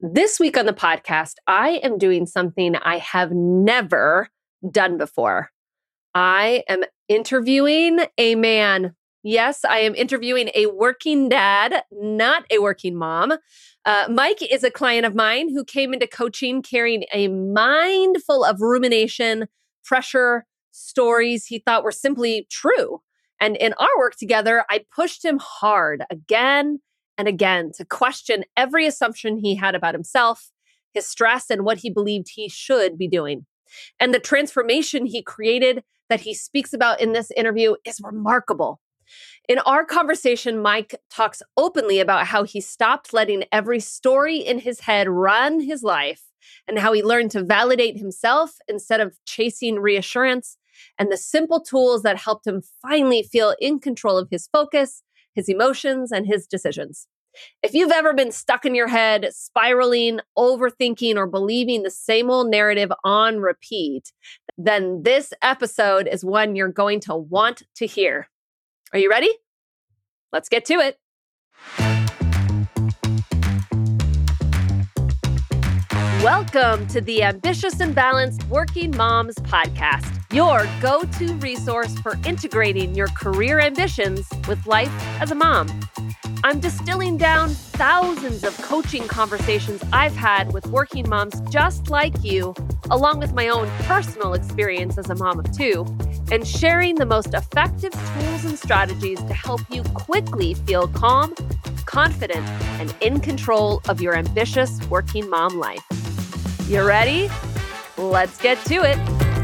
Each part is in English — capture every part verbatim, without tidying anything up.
This week on the podcast, I am doing something I have never done before. I am interviewing a man. Yes, I am interviewing a working dad, not a working mom. Uh, Mike is a client of mine who came into coaching carrying a mind full of rumination, pressure, stories he thought were simply true. And in our work together, I pushed him hard again and again to question every assumption he had about himself, his stress, and what he believed he should be doing. And the transformation he created that he speaks about in this interview is remarkable. In our conversation, Mike talks openly about how he stopped letting every story in his head run his life and how he learned to validate himself instead of chasing reassurance, and the simple tools that helped him finally feel in control of his focus, his emotions, and his decisions. If you've ever been stuck in your head, spiraling, overthinking, or believing the same old narrative on repeat, then this episode is one you're going to want to hear. Are you ready? Let's get to it. Welcome to the Ambitious and Balanced Working Moms Podcast, your go-to resource for integrating your career ambitions with life as a mom. I'm distilling down thousands of coaching conversations I've had with working moms just like you, along with my own personal experience as a mom of two, and sharing the most effective tools and strategies to help you quickly feel calm, confident, and in control of your ambitious working mom life. You ready? Let's get to it.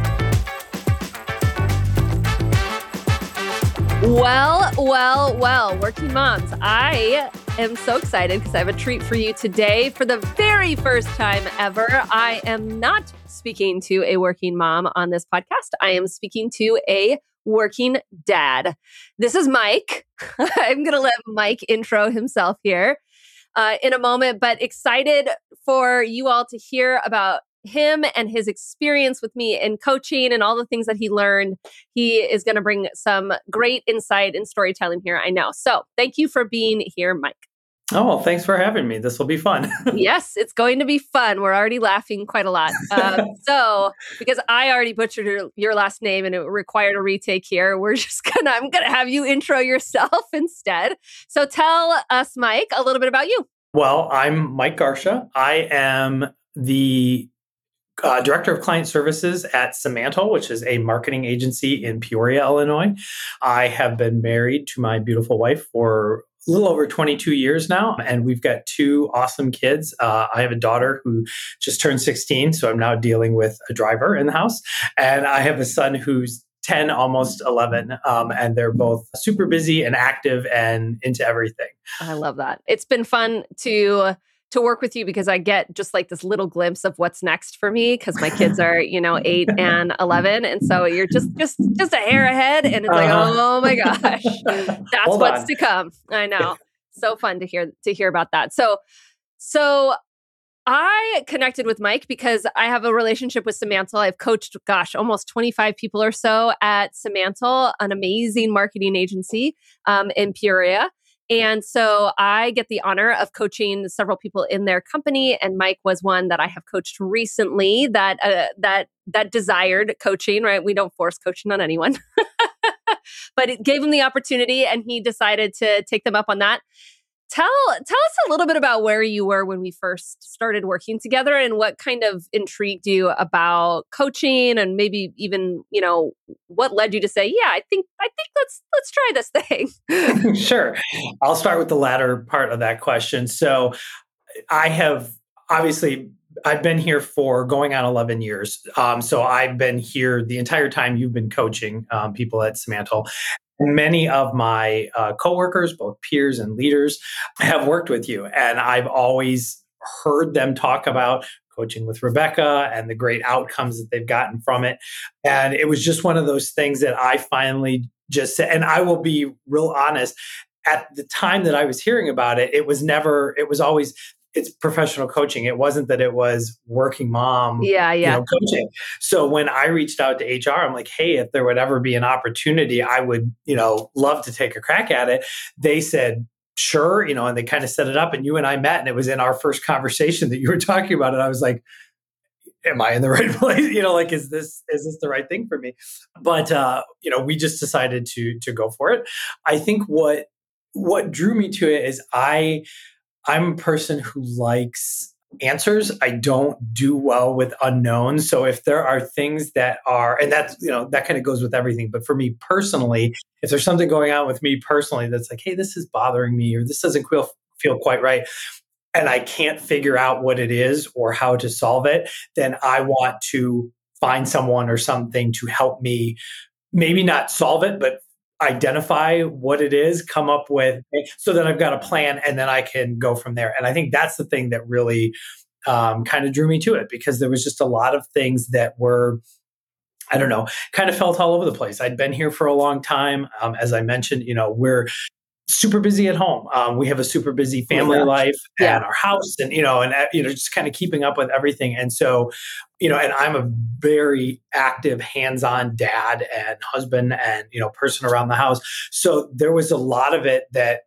Well, well, well, working moms, I am so excited because I have a treat for you today. For the very first time ever, I am not speaking to a working mom on this podcast. I am speaking to a working dad. This is Mike. I'm going to let Mike intro himself here uh, in a moment, but excited for you all to hear about him and his experience with me in coaching and all the things that he learned. He is going to bring some great insight and storytelling here, I know. So thank you for being here, Mike. Oh, well, thanks for having me. This will be fun. Yes, it's going to be fun. We're already laughing quite a lot. Um, so because I already butchered your, your last name and it required a retake here, we're just going to, I'm going to have you intro yourself instead. So tell us, Mike, a little bit about you. Well, I'm Mike Garsha. I am the Uh, Director of Client Services at Simantel, which is a marketing agency in Peoria, Illinois. I have been married to my beautiful wife for a little over twenty-two years now, and we've got two awesome kids. Uh, I have a daughter who just turned sixteen, so I'm now dealing with a driver in the house. And I have a son who's ten, almost eleven, um, and they're both super busy and active and into everything. I love that. It's been fun to... to work with you because I get just like this little glimpse of what's next for me because my kids are, you know, eight and eleven. And so you're just, just, just a hair ahead and it's like, uh-huh. Oh my gosh, that's Hold what's on. to come. I know. So fun to hear, to hear about that. So, so I connected with Mike because I have a relationship with Simantel. I've coached, gosh, almost twenty-five people or so at Simantel, an amazing marketing agency um, in Peoria. And so I get the honor of coaching several people in their company, and Mike was one that I have coached recently that uh, that that desired coaching. Right? We don't force coaching on anyone, but it gave him the opportunity, and he decided to take them up on that. Tell tell us a little bit about where you were when we first started working together, and what kind of intrigued you about coaching, and maybe even, you know, what led you to say, "Yeah, I think I think let's let's try this thing." Sure. I'll start with the latter part of that question. So I have obviously I've been here for going on eleven years. Um, so I've been here the entire time you've been coaching um, people at Simantel. Many of my uh, coworkers, both peers and leaders, have worked with you. And I've always heard them talk about coaching with Rebecca and the great outcomes that they've gotten from it. And it was just one of those things that I finally just said, and I will be real honest, at the time that I was hearing about it, it was never, it was always, it's professional coaching. It wasn't that it was working mom yeah, yeah. you know, coaching. So when I reached out to H R, I'm like, hey, if there would ever be an opportunity, I would, you know, love to take a crack at it. They said, sure, you know, and they kind of set it up and you and I met and it was in our first conversation that you were talking about it. I was like, am I in the right place? You know, like, is this, is this the right thing for me? But, uh, you know, we just decided to, to go for it. I think what, what drew me to it is I, I'm a person who likes answers. I don't do well with unknowns. So if there are things that are, and that's, you know, that kind of goes with everything. But for me personally, if there's something going on with me personally that's like, hey, this is bothering me, or this doesn't feel, feel quite right, and I can't figure out what it is or how to solve it, then I want to find someone or something to help me, maybe not solve it, but identify what it is, come up with, so that I've got a plan and then I can go from there. And I think that's the thing that really um, kind of drew me to it, because there was just a lot of things that were, I don't know, kind of felt all over the place. I'd been here for a long time. Um, as I mentioned, you know, we're super busy at home. Um, we have a super busy family Yeah. life Yeah. and our house, and you know, and uh, you know, just kind of keeping up with everything. And so, you know, and I'm a very active, hands-on dad and husband, and you know, person around the house. So there was a lot of it that,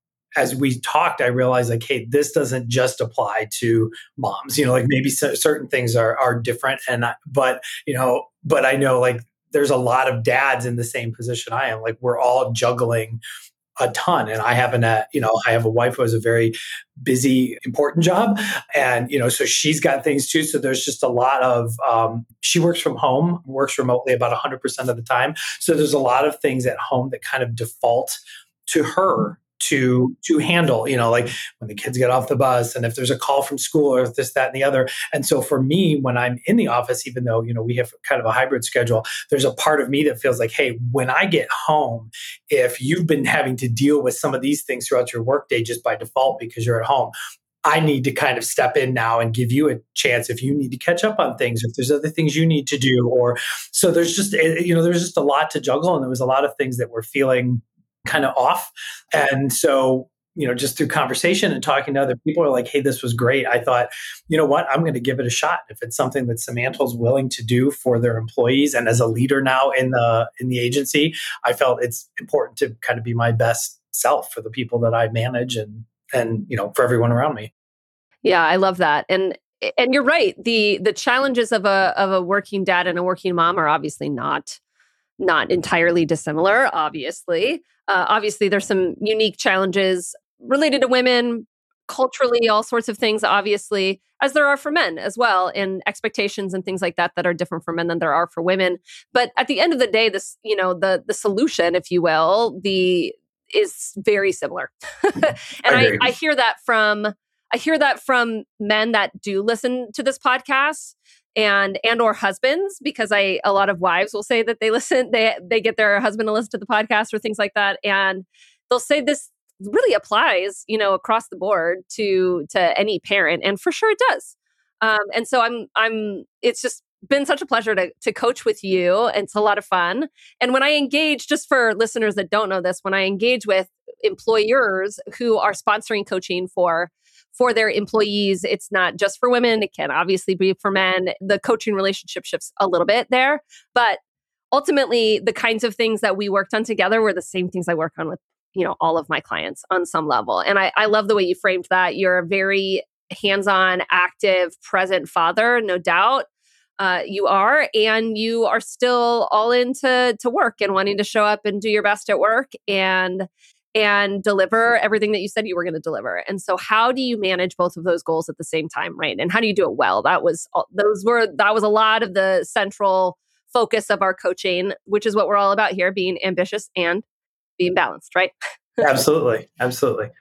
as we talked, I realized like, hey, this doesn't just apply to moms. You know, like maybe c- certain things are are different, and I, but you know, but I know like there's a lot of dads in the same position I am. Like we're all juggling a ton. And I haven't, uh, you know, I have a wife who has a very busy, important job. And, you know, so she's got things too. So there's just a lot of, um, she works from home, works remotely about one hundred percent of the time. So there's a lot of things at home that kind of default to her to to handle, you know, like when the kids get off the bus and if there's a call from school or this, that, and the other. And so for me, when I'm in the office, even though, you know, we have kind of a hybrid schedule, there's a part of me that feels like, hey, when I get home, if you've been having to deal with some of these things throughout your workday just by default because you're at home, I need to kind of step in now and give you a chance if you need to catch up on things, if there's other things you need to do. Or so there's just, you know, there's just a lot to juggle. And there was a lot of things that were feeling kind of off. And so, you know, just through conversation and talking to other people are like, hey, this was great. I thought, you know what, I'm going to give it a shot. If it's something that Simantel's willing to do for their employees, and as a leader now in the in the agency, I felt it's important to kind of be my best self for the people that I manage and and you know, for everyone around me. Yeah, I love that. And and you're right. The the challenges of a of a working dad and a working mom are obviously not not entirely dissimilar, obviously. Uh, obviously, there's some unique challenges related to women, culturally, all sorts of things, obviously, as there are for men as well, and expectations and things like that that are different for men than there are for women. But at the end of the day, this, you know, the the solution, if you will, the is very similar. and I I, agree. I hear that from I hear that from men that do listen to this podcast and and or husbands, because I a lot of wives will say that they listen, they they get their husband to listen to the podcast or things like that, and they'll say this really applies, you know, across the board to to any parent, and for sure it does. Um, and so I'm I'm it's just been such a pleasure to to coach with you, and it's a lot of fun. And when I engage, just for listeners that don't know this, when I engage with employers who are sponsoring coaching for for their employees, it's not just for women. It can obviously be for men. The coaching relationship shifts a little bit there, but ultimately the kinds of things that we worked on together were the same things I work on with, you know, all of my clients on some level. And I, I love the way you framed that. You're a very hands-on, active, present father, no doubt. Uh, you are, and you are still all into to work and wanting to show up and do your best at work and and deliver everything that you said you were going to deliver. And so how do you manage both of those goals at the same time, right? And how do you do it well? That was those were that was a lot of the central focus of our coaching, which is what we're all about here, being ambitious and being balanced, right? Absolutely. Absolutely.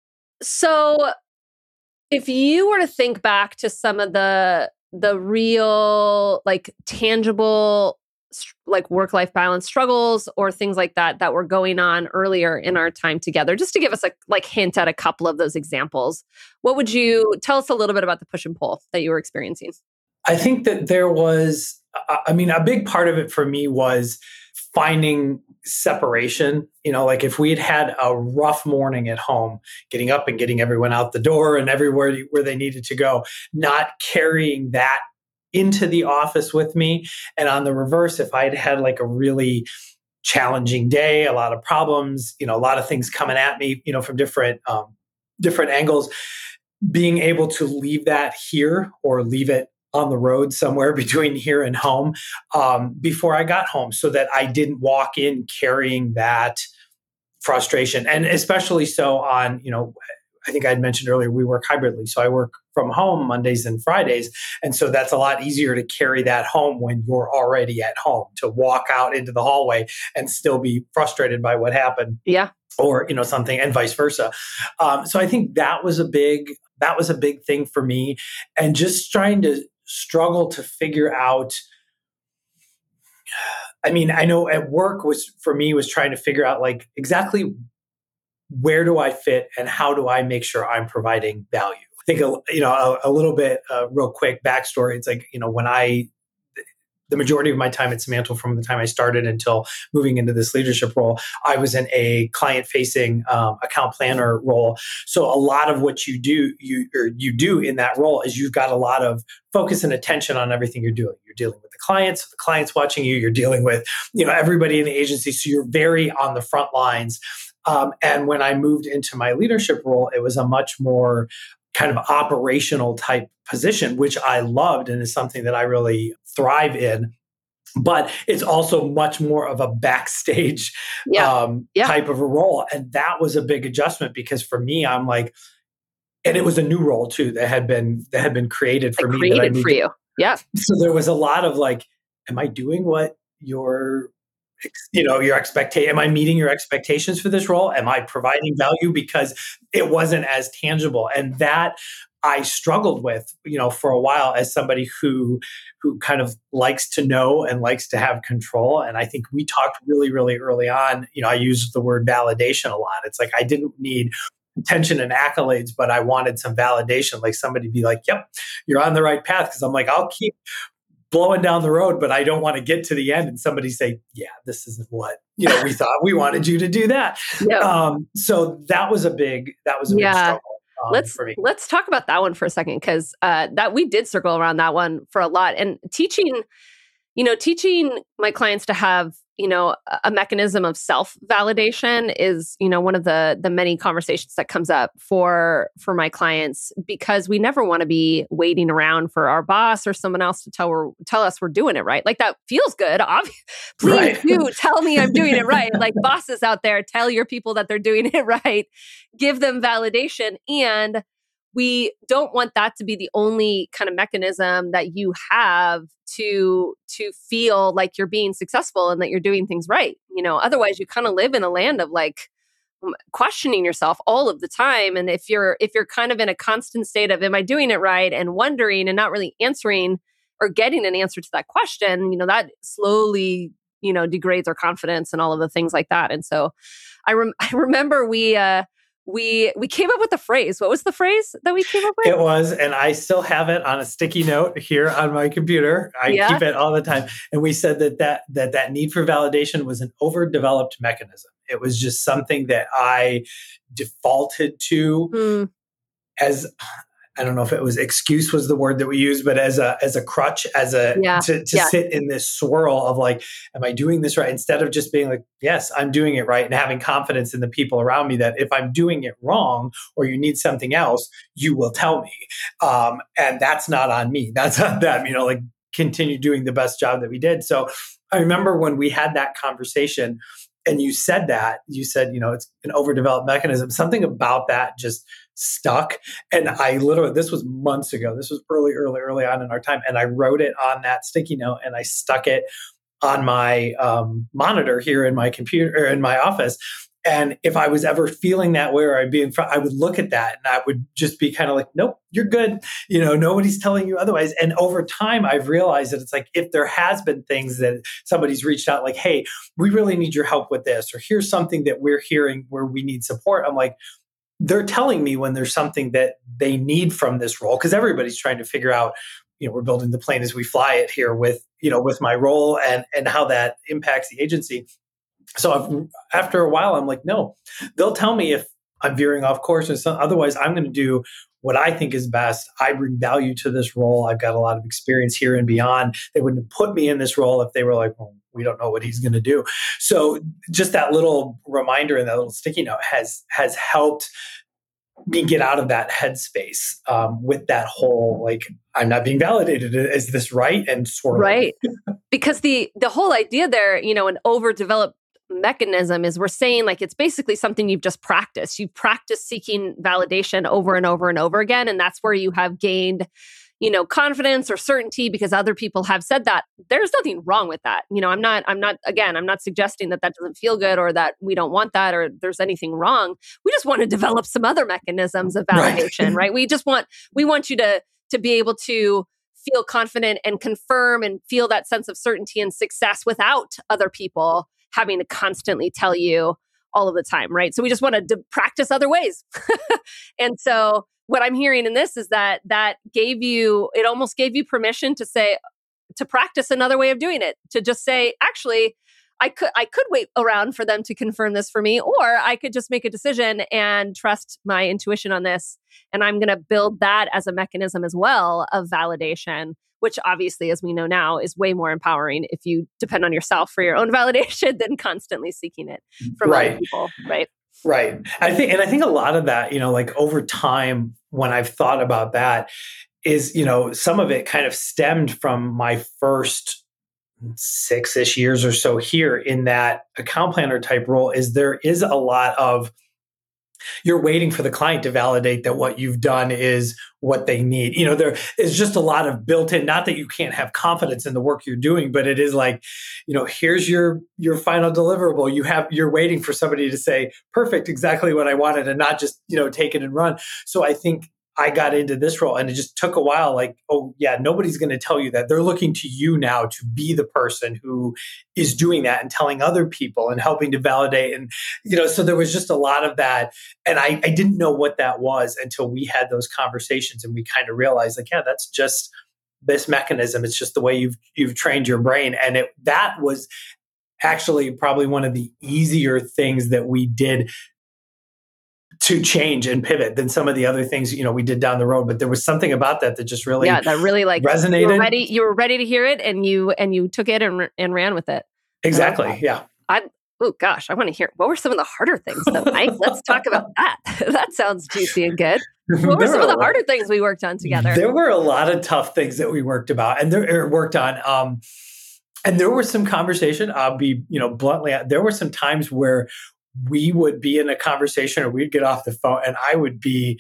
So if you were to think back to some of the the real, like, tangible, like, work-life balance struggles or things like that that were going on earlier in our time together, just to give us a like hint at a couple of those examples, what would you tell us a little bit about the push and pull that you were experiencing? I think that there was, I mean, a big part of it for me was finding separation. You know, like if we had had a rough morning at home, getting up and getting everyone out the door and everywhere where they needed to go, not carrying that into the office with me. And on the reverse, if I'd had like a really challenging day, a lot of problems, you know, a lot of things coming at me, you know, from different, um, different angles. Being able to leave that here or leave it on the road somewhere between here and home um, before I got home so that I didn't walk in carrying that frustration. And especially so on, you know, I think I'd mentioned earlier, we work hybridly. So I work from home Mondays and Fridays. And so that's a lot easier to carry that home when you're already at home, to walk out into the hallway and still be frustrated by what happened. Yeah. Or, you know, something, and vice versa. Um, so I think that was a big, that was a big thing for me. And just trying to struggle to figure out, I mean, I know at work was, for me, was trying to figure out like exactly where do I fit and how do I make sure I'm providing value? I think, a, you know, a, a little bit, uh, real quick backstory. It's like, you know, when I, the majority of my time at Simantel from the time I started until moving into this leadership role, I was in a client-facing um, account planner role. So a lot of what you do, you or you do in that role is you've got a lot of focus and attention on everything you're doing. You're dealing with the clients, the clients watching you. You're dealing with, you know, everybody in the agency. So you're very on the front lines. Um, and when I moved into my leadership role, it was a much more kind of operational type position, which I loved and is something that I really thrive in. But it's also much more of a backstage yeah. Um, yeah. type of a role. And that was a big adjustment because for me, I'm like, and it was a new role too that had been that had been created for I me. Created that I moved for you. Yeah. So there was a lot of like, am I doing what your you know, your expectation, am I meeting your expectations for this role? Am I providing value? Because it wasn't as tangible. And that I struggled with, you know, for a while as somebody who, who kind of likes to know and likes to have control. And I think we talked really, really early on, you know, I used the word validation a lot. It's like, I didn't need attention and accolades, but I wanted some validation, like somebody be like, yep, you're on the right path. Cause I'm like, I'll keep blowing down the road, but I don't want to get to the end and somebody say, yeah, this isn't what, you know, we thought. We wanted you to do that. Yeah. Um, so that was a big, that was a yeah. big struggle um, let's, for me. Let's talk about that one for a second. Cause uh, that we did circle around that one for a lot, and teaching, you know, teaching my clients to have, you know, a mechanism of self-validation is, you know, one of the the many conversations that comes up for for my clients, because we never want to be waiting around for our boss or someone else to tell we're, tell us we're doing it right. Like, that feels good. Obviously, please right. do tell me I'm doing it right. Like, bosses out there, tell your people that they're doing it right. Give them validation. And we don't want that to be the only kind of mechanism that you have to to feel like you're being successful and that you're doing things right. You know, otherwise you kind of live in a land of like questioning yourself all of the time. And if you're if you're kind of in a constant state of, am I doing it right, and wondering and not really answering or getting an answer to that question, you know, that slowly, you know, degrades our confidence and all of the things like that. And so I rem- I remember we uh We we came up with a phrase. What was the phrase that we came up with? It was, and I still have it on a sticky note here on my computer. I yeah. keep it all the time. And we said that that, that that need for validation was an overdeveloped mechanism. It was just something that I defaulted to mm. as, I don't know if it was excuse was the word that we used, but as a as a crutch, as a yeah. to, to yeah. sit in this swirl of like, am I doing this right? Instead of just being like, yes, I'm doing it right, and having confidence in the people around me that if I'm doing it wrong or you need something else, you will tell me. Um, and that's not on me. That's on them, you know, like continue doing the best job that we did. So I remember when we had that conversation and you said that, you said, you know, it's an overdeveloped mechanism. Something about that just stuck. And I literally, this was months ago. This was early, early, early on in our time. And I wrote it on that sticky note and I stuck it on my um, monitor here in my computer or in my office. And if I was ever feeling that way or I'd be in front, I would look at that and I would just be kind of like, nope, you're good. You know, nobody's telling you otherwise. And over time, I've realized that it's like, if there has been things that somebody's reached out like, hey, we really need your help with this, or here's something that we're hearing where we need support. I'm like, they're telling me when there's something that they need from this role, because everybody's trying to figure out, you know, we're building the plane as we fly it here with, you know, with my role and, and how that impacts the agency. So I've, after a while, I'm like, no, they'll tell me if I'm veering off course. And so otherwise, I'm going to do what I think is best. I bring value to this role. I've got a lot of experience here and beyond. They wouldn't have put me in this role if they were like, well, we don't know what he's going to do. So just that little reminder and that little sticky note has has helped me get out of that headspace um, with that whole, like, I'm not being validated. Is this right? And swirling. Right. Because the the whole idea there, you know, an overdeveloped mechanism is we're saying like it's basically something you've just practiced. You've practiced seeking validation over and over and over again. And that's where you have gained, you know, confidence or certainty because other people have said that. There's nothing wrong with that. You know, I'm not, I'm not, again, I'm not suggesting that that doesn't feel good or that we don't want that or there's anything wrong. We just want to develop some other mechanisms of validation, right? right? We just want, we want you to, to be able to feel confident and confirm and feel that sense of certainty and success without other people having to constantly tell you all of the time, right? So we just want to d- practice other ways. And so what I'm hearing in this is that that gave you, it almost gave you permission to say, to practice another way of doing it, to just say, actually, I could I could wait around for them to confirm this for me, or I could just make a decision and trust my intuition on this. And I'm going to build that as a mechanism as well of validation, which obviously, as we know now, is way more empowering if you depend on yourself for your own validation than constantly seeking it from right. other people, right? Right. I think, and I think a lot of that, you know, like over time, when I've thought about that is, you know, some of it kind of stemmed from my first six-ish years or so here in that account planner type role is there is a lot of, you're waiting for the client to validate that what you've done is what they need. You know, there is just a lot of built in, not that you can't have confidence in the work you're doing, but it is like, you know, here's your, your final deliverable. You have, you're waiting for somebody to say, perfect, exactly what I wanted and not just, you know, take it and run. So I think I got into this role and it just took a while. Like, oh yeah, nobody's going to tell you that. They're looking to you now to be the person who is doing that and telling other people and helping to validate. And, you know, so there was just a lot of that. And I, I didn't know what that was until we had those conversations and we kind of realized like, yeah, that's just this mechanism. It's just the way you've, you've trained your brain. And it, that was actually probably one of the easier things that we did to change and pivot than some of the other things, you know, we did down the road. But there was something about that that just really, yeah, that really like resonated. You were ready, you were ready to hear it, and you and you took it and and ran with it. Exactly. Yeah. I oh gosh, I want to hear what were some of the harder things though, Mike? Let's talk about that. That sounds juicy and good. What were some of the harder things we worked on together? There were a lot of tough things that we worked about and there worked on. Um, and there was some conversation. I'll be, you know, bluntly, there were some times where we would be in a conversation or we'd get off the phone and I would be,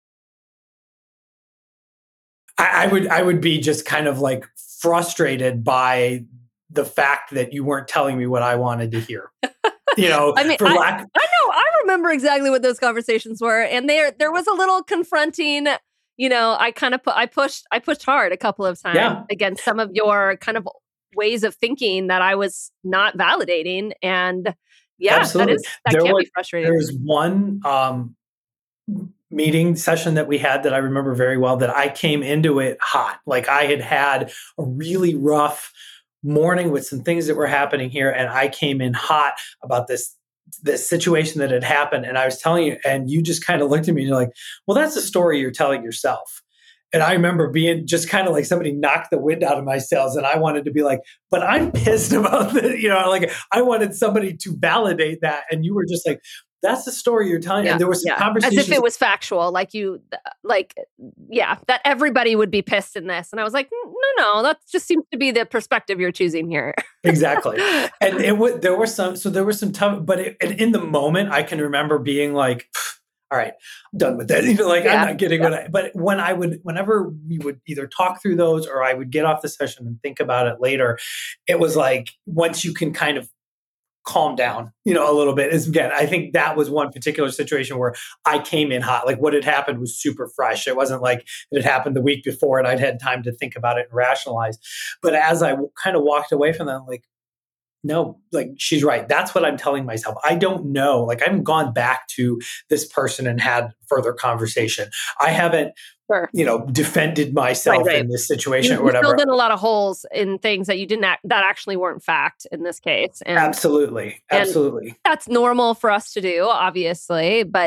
I, I would, I would be just kind of like frustrated by the fact that you weren't telling me what I wanted to hear. You know, I mean, for I, lack. I know, I remember exactly what those conversations were. And there, there was a little confronting, you know, I kind of put, I pushed, I pushed hard a couple of times Yeah. against some of your kind of ways of thinking that I was not validating. And yeah, Absolutely. that is that there can was, be frustrating. There was one um, meeting session that we had that I remember very well that I came into it hot. Like I had had a really rough morning with some things that were happening here. And I came in hot about this, this situation that had happened. And I was telling you, and you just kind of looked at me and you're like, well, that's a story you're telling yourself. And I remember being just kind of like somebody knocked the wind out of my sails. And I wanted to be like, but I'm pissed about this. You know, like I wanted somebody to validate that. And you were just like, that's the story you're telling. Yeah, and there was some yeah. conversation. As if it was factual, like you, like, yeah, that everybody would be pissed in this. And I was like, no, no, that just seems to be the perspective you're choosing here. Exactly. And it was, there were some, so there was some tough, but it, and in the moment I can remember being like, all right, I'm done with that. You know, like yeah, I'm not getting yeah. what I, but when I would, whenever we would either talk through those or I would get off the session and think about it later, it was like, once you can kind of calm down, you know, a little bit is again, I think that was one particular situation where I came in hot, like what had happened was super fresh. It wasn't like it had happened the week before and I'd had time to think about it and rationalize. But as I w- kind of walked away from that, I'm like, no, like she's right. That's what I'm telling myself. I don't know. Like I haven't gone back to this person and had further conversation. I haven't, sure. you know, defended myself right, right. in this situation you, or whatever. You filled in a lot of holes in things that you didn't act, that actually weren't fact in this case. And, absolutely, absolutely. And that's normal for us to do, obviously. But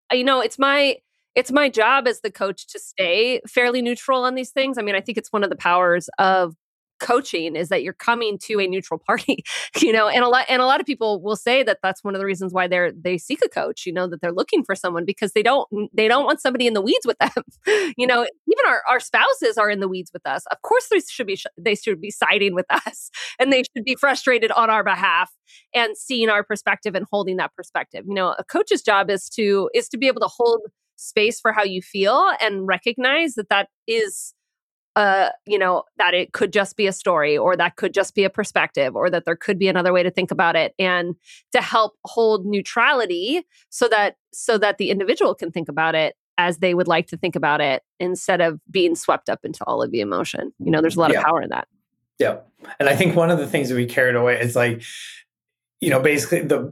you know, it's my it's my job as the coach to stay fairly neutral on these things. I mean, I think it's one of the powers of coaching is that you're coming to a neutral party, you know, and a lot and a lot of people will say that that's one of the reasons why they're they seek a coach, you know, that they're looking for someone because they don't they don't want somebody in the weeds with them. You know, even our, our spouses are in the weeds with us. Of course they should be sh- they should be siding with us and they should be frustrated on our behalf and seeing our perspective and holding that perspective. You know, a coach's job is to is to be able to hold space for how you feel and recognize that that is uh, you know, that it could just be a story or that could just be a perspective or that there could be another way to think about it and to help hold neutrality so that so that the individual can think about it as they would like to think about it instead of being swept up into all of the emotion. You know, there's a lot Yeah. of power in that. Yeah. And I think one of the things that we carried away is like, you know, basically the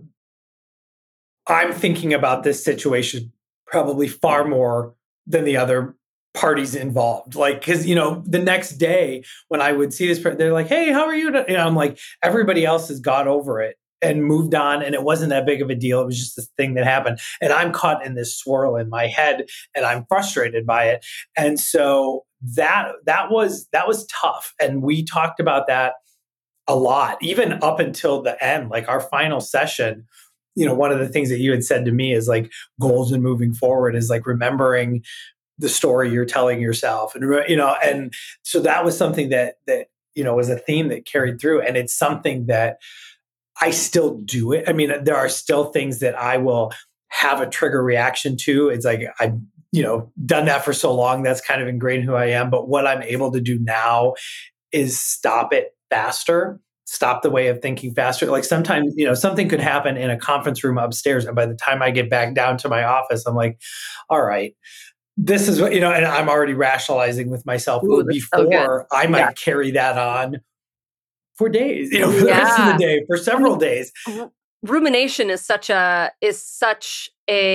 I'm thinking about this situation probably far more than the other parties involved. Like, cause you know, the next day when I would see this, they're like, hey, how are you? You know, I'm like, everybody else has got over it and moved on. And it wasn't that big of a deal. It was just this thing that happened. And I'm caught in this swirl in my head and I'm frustrated by it. And so that, that was, that was tough. And we talked about that a lot, even up until the end, like our final session. You know, one of the things that you had said to me is like goals and moving forward is like remembering the story you're telling yourself. And, you know, and so that was something that, that, you know, was a theme that carried through. And it's something that I still do it. I mean, there are still things that I will have a trigger reaction to. It's like, I've, you know, done that for so long. That's kind of ingrained who I am. But what I'm able to do now is stop it faster. Stop the way of thinking faster. Like sometimes, you know, something could happen in a conference room upstairs. And by the time I get back down to my office, I'm like, all right, this is what, you know, and I'm already rationalizing with myself. Ooh, before so I might yeah. carry that on for days, you know, for yeah. the rest of the day, for several I mean, days. R- rumination is such a, is such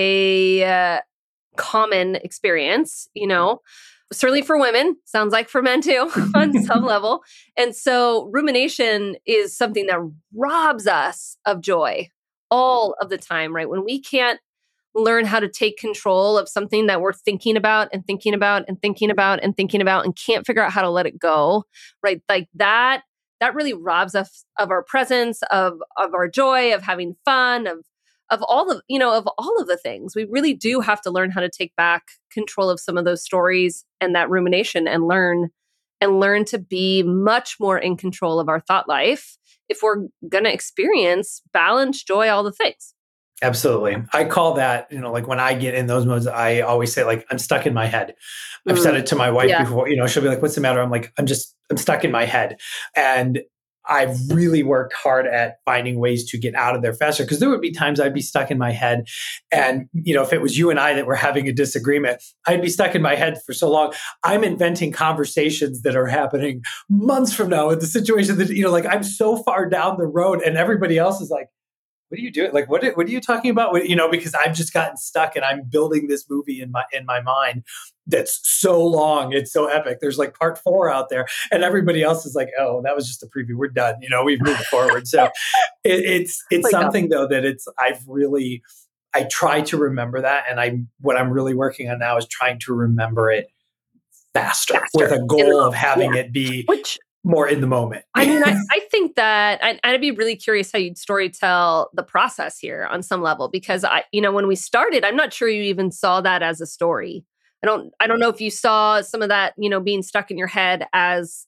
a uh, common experience, you know, certainly for women, sounds like for men too, on some level. And so rumination is something that robs us of joy all of the time, right? When we can't learn how to take control of something that we're thinking about and thinking about and thinking about and thinking about and can't figure out how to let it go, right? Like that, that really robs us of our presence, of, of our joy, of having fun, of, of all of, you know, of all of the things. We really do have to learn how to take back control of some of those stories and that rumination and learn and learn to be much more in control of our thought life if we're going to experience balance, joy, all the things. Absolutely. I call that, you know, like when I get in those modes, I always say like, I'm stuck in my head. I've mm. said it to my wife yeah. before, you know, she'll be like, what's the matter? I'm like, I'm just, I'm stuck in my head. And I've really worked hard at finding ways to get out of there faster. Cause there would be times I'd be stuck in my head. And, you know, if it was you and I that were having a disagreement, I'd be stuck in my head for so long. I'm inventing conversations that are happening months from now with the situation that, you know, like I'm so far down the road and everybody else is like, what are you doing? Like, what, what are you talking about? What, you know, because I've just gotten stuck and I'm building this movie in my, in my mind that's so long. It's so epic. There's like part four out there and everybody else is like, oh, that was just a preview. We're done. You know, we've moved forward. So it, it's, it's like something that. though, that it's, I've really, I try to remember that. And I, what I'm really working on now is trying to remember it faster, faster. with a goal of having yeah. it be Which, more in the moment. I mean, I, I think that I, I'd be really curious how you'd story tell the process here on some level, because I, you know, when we started, I'm not sure you even saw that as a story. I don't, I don't know if you saw some of that, you know, being stuck in your head as,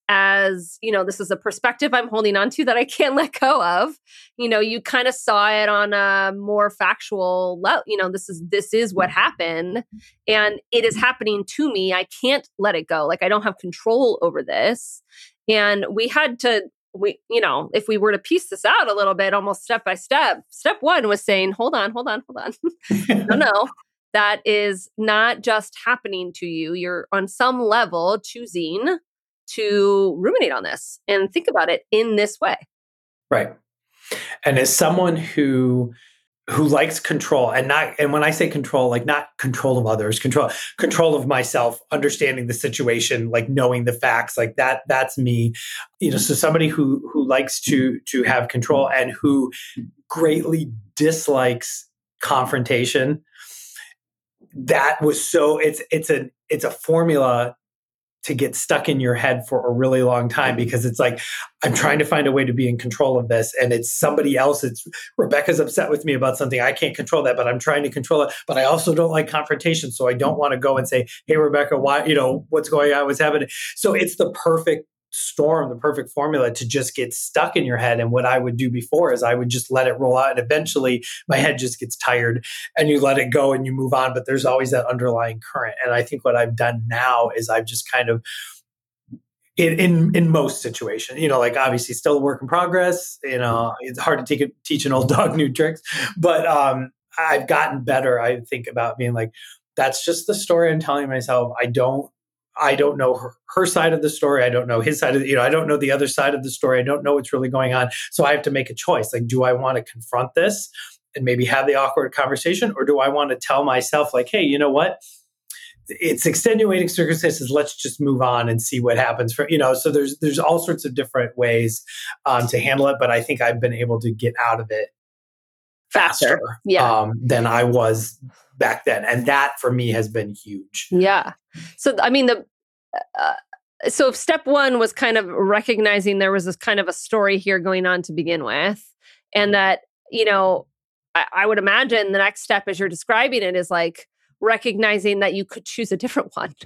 as, you know, this is a perspective I'm holding on to that I can't let go of. You know, you kind of saw it on a more factual level. You know, this is, this is what happened and it is happening to me. I can't let it go. Like I don't have control over this. And we had to, we, you know, if we were to piece this out a little bit, almost step by step, step one was saying, hold on, hold on, hold on. no, no, that is not just happening to you. You're on some level choosing to ruminate on this and think about it in this way. Right. And as someone who who likes control and not, and when I say control, like not control of others, control, control of myself, understanding the situation, like knowing the facts, like that, that's me. You know, so somebody who who likes to to have control and who greatly dislikes confrontation. that was so, it's, it's a, it's a formula to get stuck in your head for a really long time, because it's like, I'm trying to find a way to be in control of this. And it's somebody else. It's Rebecca's upset with me about something. I can't control that, but I'm trying to control it. But I also don't like confrontation. So I don't want to go and say, hey, Rebecca, why, you know, what's going on? What's happening? So it's the perfect storm, the perfect formula to just get stuck in your head. And what I would do before is I would just let it roll out. And eventually my head just gets tired and you let it go and you move on. But there's always that underlying current. And I think what I've done now is I've just kind of, in in, in most situations, you know, like obviously still a work in progress, you know, it's hard to take a, teach an old dog new tricks, but um, I've gotten better, I think, about being like, that's just the story I'm telling myself. I don't, I don't know her, her side of the story. I don't know his side of the, you know, I don't know the other side of the story. I don't know what's really going on. So I have to make a choice. Like, do I want to confront this and maybe have the awkward conversation? Or do I want to tell myself like, hey, you know what? It's extenuating circumstances. Let's just move on and see what happens for, you know, so there's, there's all sorts of different ways um, to handle it. But I think I've been able to get out of it faster, faster yeah. um, than I was back then. And that for me has been huge. Yeah. So, I mean, the, uh, so if step one was kind of recognizing there was this kind of a story here going on to begin with, and that, you know, I, I would imagine the next step as you're describing it is like recognizing that you could choose a different one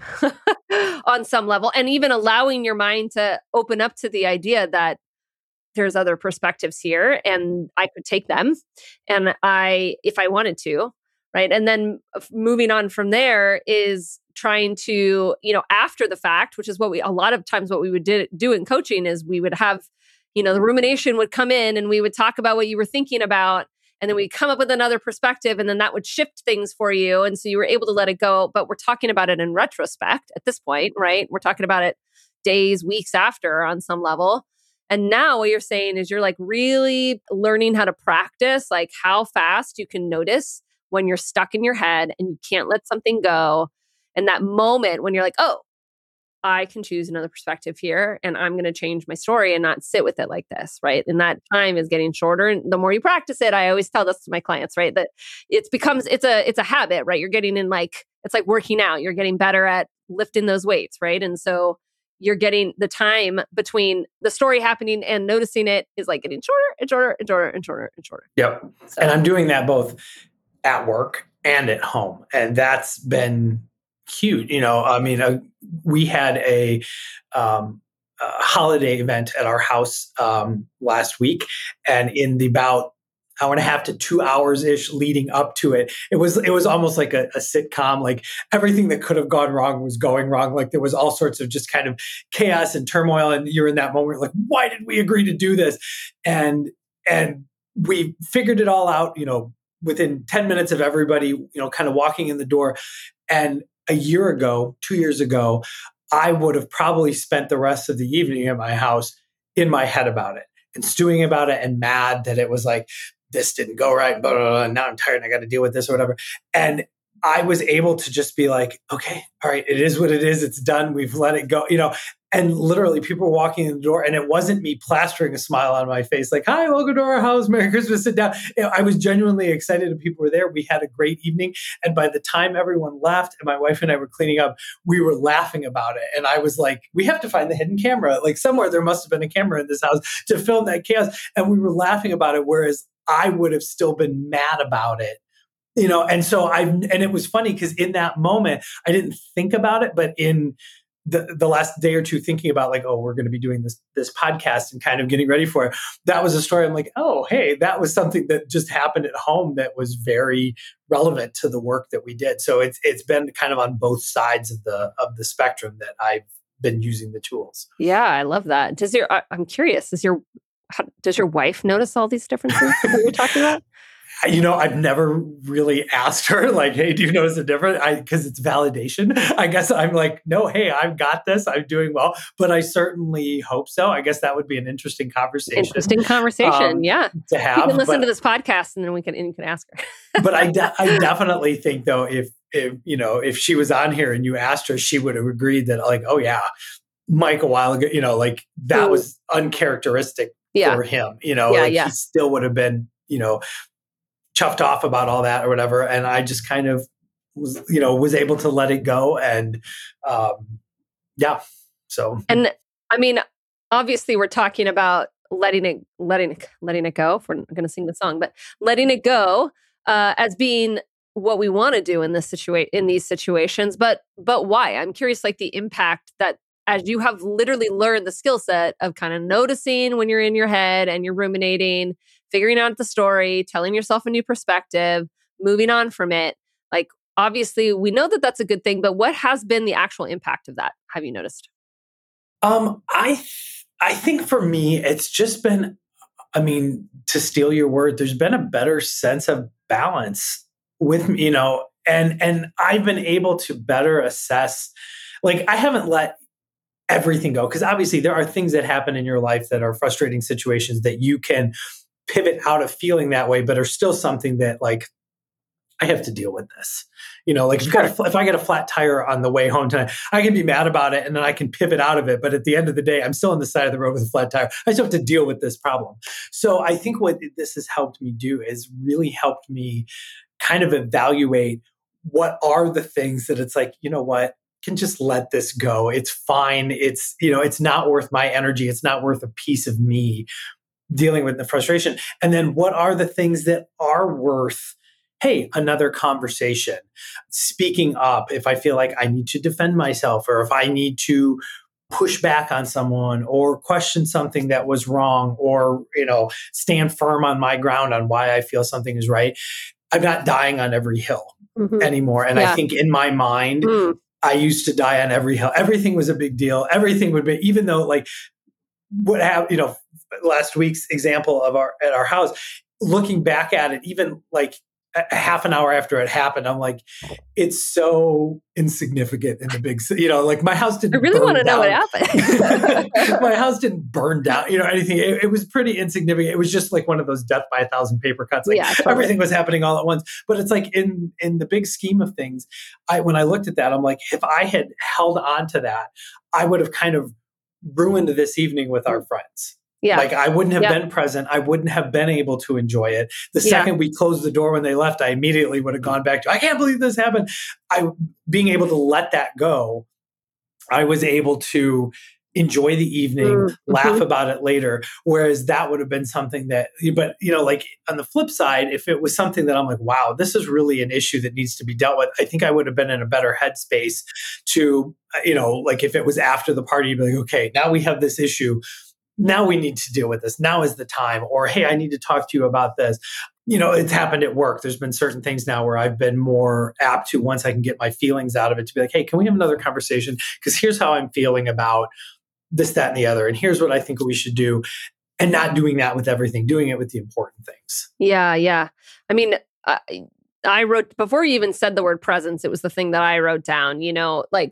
on some level, and even allowing your mind to open up to the idea that there's other perspectives here and I could take them. And I, if I wanted to, right. And then moving on from there is trying to, you know, after the fact, which is what we, a lot of times what we would do, do in coaching is we would have, you know, the rumination would come in and we would talk about what you were thinking about. And then we come up with another perspective, and then that would shift things for you. And so you were able to let it go. But we're talking about it in retrospect at this point, right? We're talking about it days, weeks after on some level. And now what you're saying is you're like really learning how to practice, like how fast you can notice when you're stuck in your head and you can't let something go. And that moment when you're like, oh, I can choose another perspective here and I'm going to change my story and not sit with it like this, right? And that time is getting shorter. And the more you practice it, I always tell this to my clients, right? That it becomes, it's a, it's a habit, right? You're getting in like, it's like working out. You're getting better at lifting those weights, right? And so you're getting the time between the story happening and noticing it is like getting shorter and shorter and shorter and shorter and shorter. Yep. So, and I'm doing that both at work and at home. And that's been huge. You know, I mean, uh, we had a, um, a holiday event at our house um, last week, and in the about hour and a half to two hours ish leading up to it, it was it was almost like a, a sitcom. Like everything that could have gone wrong was going wrong. Like there was all sorts of just kind of chaos and turmoil, and you're in that moment like, why did we agree to do this? And and we figured it all out. You know, within ten minutes of everybody, you know, kind of walking in the door, and a year ago, two years ago, I would have probably spent the rest of the evening at my house in my head about it and stewing about it and mad that it was like, this didn't go right, blah, blah, blah, and now I'm tired and I got to deal with this or whatever. And I was able to just be like, okay, all right, it is what it is. It's done. We've let it go, you know. And literally people were walking in the door, and it wasn't me plastering a smile on my face like, hi, welcome to our house. Merry Christmas, sit down. You know, I was genuinely excited that people were there. We had a great evening. And by the time everyone left and my wife and I were cleaning up, we were laughing about it. And I was like, we have to find the hidden camera. Like somewhere there must have been a camera in this house to film that chaos. And we were laughing about it, whereas I would have still been mad about it. You know, and so I, and it was funny because in that moment, I didn't think about it, but in the, the last day or two thinking about like, oh, we're going to be doing this, this podcast and kind of getting ready for it. That was a story. I'm like, oh, hey, that was something that just happened at home that was very relevant to the work that we did. So it's, it's been kind of on both sides of the, of the spectrum that I've been using the tools. Yeah. I love that. Does your, I'm curious, does your, how, does your wife notice all these differences that you're talking about? You know, I've never really asked her, like, hey, do you notice a difference? Because it's validation. I guess I'm like, no, hey, I've got this. I'm doing well. But I certainly hope so. I guess that would be an interesting conversation. Interesting conversation, um, yeah. To have. You can listen but, to this podcast and then we can, and you can ask her. But I, de- I definitely think, though, if, if, you know, if she was on here and you asked her, she would have agreed that, like, oh, yeah, Mike a while ago, you know, like that Ooh. was uncharacteristic yeah. for him. You know, yeah, like yeah. he still would have been, you know, chuffed off about all that or whatever. And I just kind of was, you know, was able to let it go. And um, yeah, so. And I mean, obviously we're talking about letting it, letting it, letting it go, if we're going to sing the song, but letting it go uh, as being what we want to do in this situation, in these situations. But, but why? I'm curious, like the impact that, as you have literally learned the skill set of kind of noticing when you're in your head and you're ruminating, figuring out the story, telling yourself a new perspective, moving on from it. Like, obviously, we know that that's a good thing, but what has been the actual impact of that? Have you noticed? Um, I, th- I think for me, it's just been, I mean, to steal your word, there's been a better sense of balance with me, you know, and, and I've been able to better assess, like, I haven't let everything go. Because obviously there are things that happen in your life that are frustrating situations that you can pivot out of feeling that way, but are still something that, like, I have to deal with this. You know, like if, Sure. got a, if I get a flat tire on the way home tonight, I can be mad about it and then I can pivot out of it. But at the end of the day, I'm still on the side of the road with a flat tire. I still have to deal with this problem. So I think what this has helped me do is really helped me kind of evaluate what are the things that it's like, you know what, can just let this go. It's fine. It's, you know, it's not worth my energy. It's not worth a piece of me dealing with the frustration. And then what are the things that are worth, hey, another conversation, speaking up if I feel like I need to defend myself, or if I need to push back on someone or question something that was wrong, or, you know, stand firm on my ground on why I feel something is right. I'm not dying on every hill mm-hmm. anymore. And yeah. I think in my mind, mm. I used to die on every hill. Everything was a big deal. Everything would be, even though, like, what happened, you know, last week's example of our, at our house, looking back at it, even like a half an hour after it happened, I'm like, it's so insignificant in the big, you know, like my house didn't I really want to down. know what happened. My house didn't burn down, you know, anything. It, it was pretty insignificant. It was just like one of those death by a thousand paper cuts. Like yeah, totally. Everything was happening all at once. But it's like in, in the big scheme of things, I, when I looked at that, I'm like, if I had held on to that, I would have kind of ruined this evening with our friends. Yeah. Like I wouldn't have yeah. been present. I wouldn't have been able to enjoy it. The second yeah. we closed the door when they left, I immediately would have gone back to, I can't believe this happened. I, being able to let that go, I was able to enjoy the evening, mm-hmm. laugh about it later. Whereas that would have been something that, but you know, like on the flip side, if it was something that I'm like, wow, this is really an issue that needs to be dealt with, I think I would have been in a better headspace to, you know, like if it was after the party, you'd be like, okay, now we have this issue. Now we need to deal with this. Now is the time. Or, hey, I need to talk to you about this. You know, it's happened at work. There's been certain things now where I've been more apt to, once I can get my feelings out of it, to be like, hey, can we have another conversation? Because here's how I'm feeling about this, that, and the other. And here's what I think we should do. And not doing that with everything, doing it with the important things. Yeah, yeah. I mean, I, I wrote, before you even said the word presence, it was the thing that I wrote down, you know, like,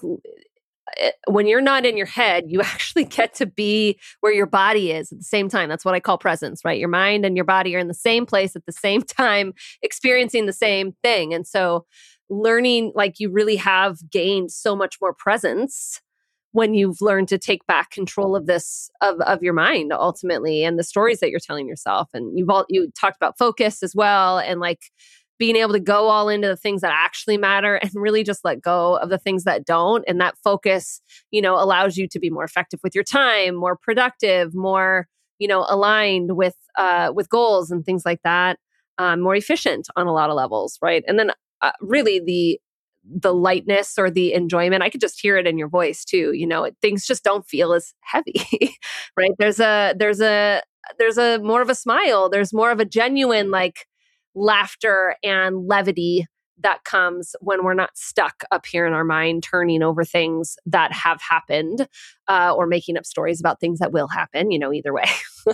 when you're not in your head, you actually get to be where your body is at the same time. That's what I call presence, right? Your mind and your body are in the same place at the same time, experiencing the same thing. And so learning, like you really have gained so much more presence when you've learned to take back control of this, of, of your mind ultimately, and the stories that you're telling yourself. And you've all, you talked about focus as well. And like, being able to go all into the things that actually matter and really just let go of the things that don't. And that focus, you know, allows you to be more effective with your time, more productive, more, you know, aligned with, uh, with goals and things like that, um, more efficient on a lot of levels. Right. And then uh, really the, the lightness or the enjoyment, I could just hear it in your voice too. You know, it, things just don't feel as heavy, right? There's a, there's a, there's a more of a smile. There's more of a genuine, like, laughter and levity that comes when we're not stuck up here in our mind, turning over things that have happened, uh, or making up stories about things that will happen, you know, either way.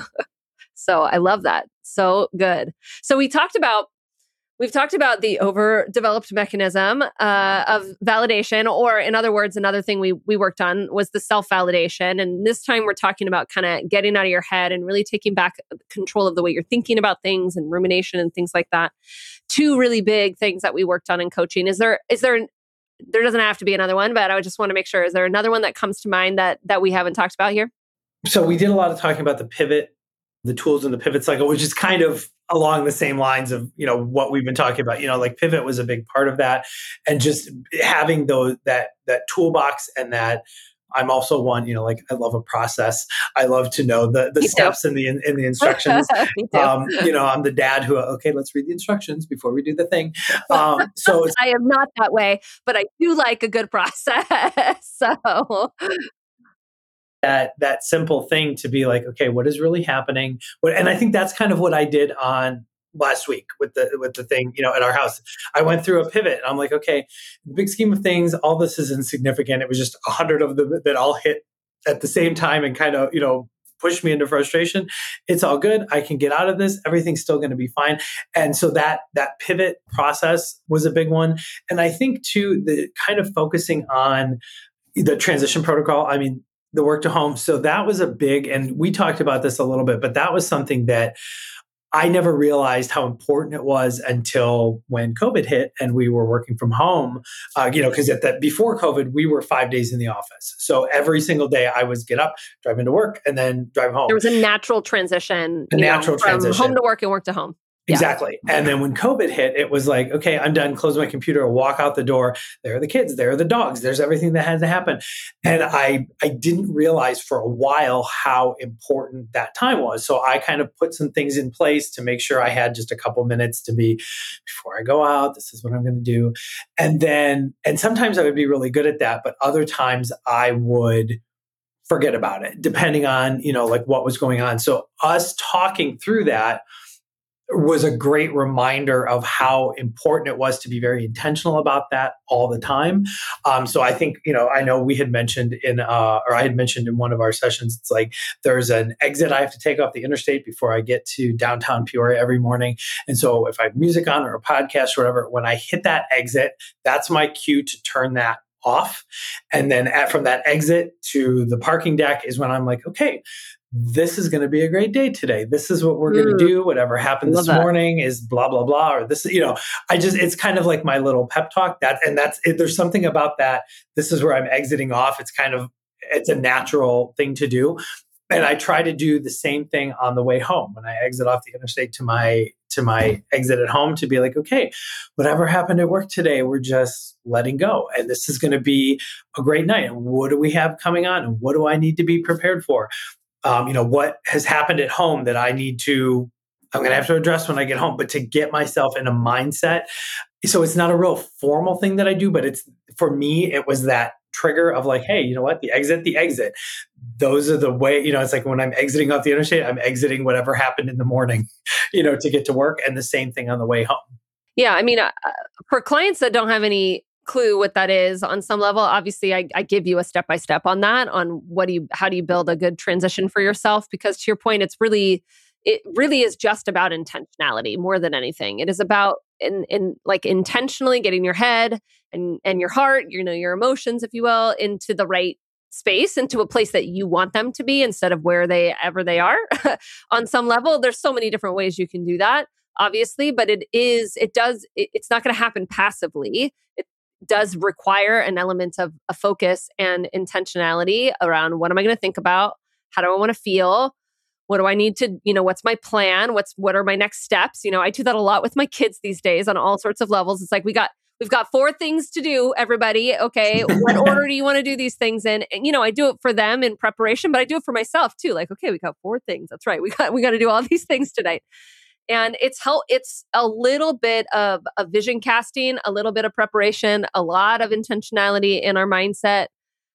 So I love that. So good. So we talked about, we've talked about the overdeveloped mechanism uh, of validation, or in other words, another thing we we worked on was the self-validation. And this time we're talking about kind of getting out of your head and really taking back control of the way you're thinking about things and rumination and things like that. Two really big things that we worked on in coaching. Is there, is there, there doesn't have to be another one, but I would just want to make sure, is there another one that comes to mind that that we haven't talked about here? So we did a lot of talking about the pivot, the tools in the pivot cycle, which is kind of along the same lines of, you know, what we've been talking about, you know, like pivot was a big part of that. And just having those, that, that toolbox and that, I'm also one, you know, like I love a process. I love to know the, the steps and the and the instructions. Me too. Um, you know, I'm the dad who, okay, let's read the instructions before we do the thing. Um, so it's, I am not that way, but I do like a good process. So that that simple thing to be like, okay, what is really happening? What, and I think that's kind of what I did on last week with the with the thing, you know, at our house. I went through a pivot. And I'm like, okay, in the big scheme of things, all this is insignificant. It was just a hundred of them that all hit at the same time and kind of, you know, pushed me into frustration. It's all good. I can get out of this. Everything's still going to be fine. And so that that pivot process was a big one. And I think too, the kind of focusing on the transition protocol. I mean, the work to home. So that was a big, and we talked about this a little bit, but that was something that I never realized how important it was until when COVID hit and we were working from home. Uh, you know, because at that before COVID, we were five days in the office. So every single day I was get up, drive into work, and then drive home. There was a natural transition, a natural know, from transition, home to work and work to home. Yeah. Exactly. And then when COVID hit, it was like, okay, I'm done. Close my computer, walk out the door. There are the kids. There are the dogs. There's everything that had to happen. And I, I didn't realize for a while how important that time was. So I kind of put some things in place to make sure I had just a couple minutes to be, before I go out, this is what I'm going to do. And then, and sometimes I would be really good at that, but other times I would forget about it, depending on, you know, like what was going on. So us talking through that was a great reminder of how important it was to be very intentional about that all the time. Um, so I think, you know, I know we had mentioned in, uh, or I had mentioned in one of our sessions, it's like there's an exit I have to take off the interstate before I get to downtown Peoria every morning. And so if I have music on or a podcast or whatever, when I hit that exit, that's my cue to turn that off. And then at, from that exit to the parking deck is when I'm like, okay, this is going to be a great day today. This is what we're mm. going to do. Whatever happened this that. morning is blah, blah, blah. Or this, you know, I just, it's kind of like my little pep talk that, and that's, it, there's something about that. This is where I'm exiting off. It's kind of, it's a natural thing to do. And I try to do the same thing on the way home when I exit off the interstate to my, to my exit at home, to be like, okay, whatever happened at work today, we're just letting go. And this is going to be a great night. And what do we have coming on? And what do I need to be prepared for? Um, you know, what has happened at home that I need to, I'm going to have to address when I get home, but to get myself in a mindset. So it's not a real formal thing that I do, but it's, for me, it was that trigger of like, hey, you know what, the exit, the exit. Those are the way, you know, it's like when I'm exiting off the interstate, I'm exiting whatever happened in the morning, you know, to get to work, and the same thing on the way home. Yeah. I mean, uh, for clients that don't have any clue what that is on some level, obviously I, I give you a step-by-step on that, on what do you, how do you build a good transition for yourself? Because to your point, it's really, it really is just about intentionality more than anything. It is about in, in like intentionally getting your head and, and your heart, you know, your emotions, if you will, into the right space, into a place that you want them to be instead of where they ever they are. On some level, there's so many different ways you can do that, obviously, but it is, it does, it, it's not going to happen passively. It does require an element of a focus and intentionality around what am I going to think about? How do I want to feel? What do I need to, you know, what's my plan? What's, what are my next steps? You know, I do that a lot with my kids these days on all sorts of levels. It's like, we got, we've got four things to do, everybody. Okay. What order do you want to do these things in? And, you know, I do it for them in preparation, but I do it for myself too. Like, okay, we got four things. That's right. We got, we got to do all these things tonight. And it's how it's a little bit of a vision casting, a little bit of preparation, a lot of intentionality in our mindset.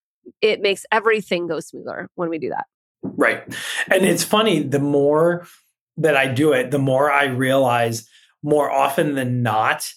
It makes everything go smoother when we do that. Right. And it's funny, the more that I do it, the more I realize more often than not,